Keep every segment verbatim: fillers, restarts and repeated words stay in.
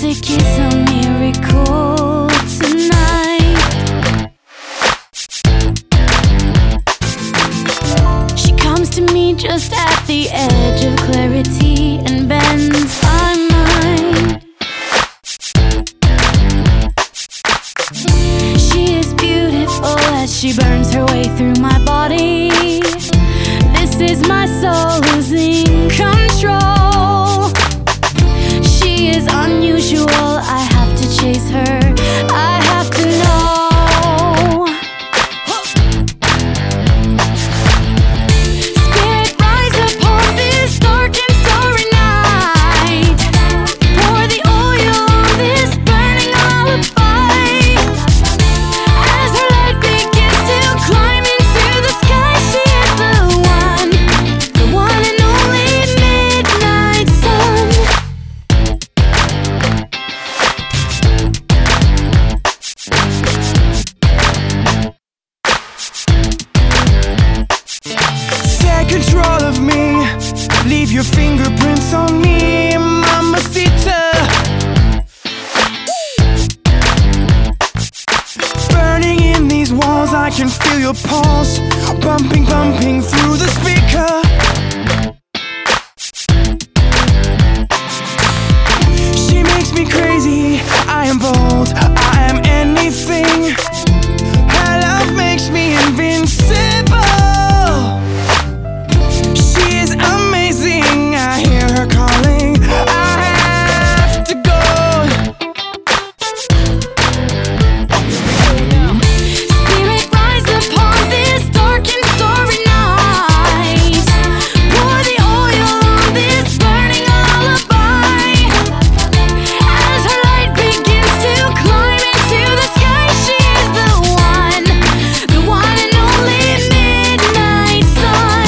music is a miracle tonight. She comes to me just at the edge of clarity and bends my mind. She is beautiful as she burns her way through my body. This is my soul losing control. She is unusual, I have to chase her, I have to know. Spirit, rise upon this dark and starry night. Pour the oil on this burning lullaby. As her light begins to climb into the sky, she is the one, the one and only midnight sun. Take control of me, leave your fingerprints on me, Mamacita. Burning in these walls, I can feel your pulse, bumping, bumping through the speaker. She makes me crazy, I am bold, I am anything. Her love makes me invincible. She is amazing, I hear her calling, I have to go. Spirit, rise upon this dark and starry night. Pour the oil on this burning lullaby. As her light begins to climb into the sky, she is the one, the one and only midnight sun.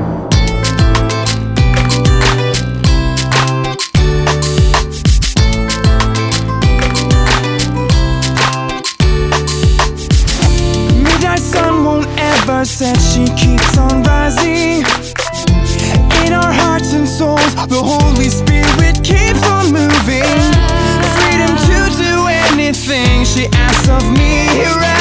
Midnight sun won't ever set, she keeps on rising. In our hearts and souls, the Holy Spirit keeps on moving. Freedom to do anything she asks of me, here I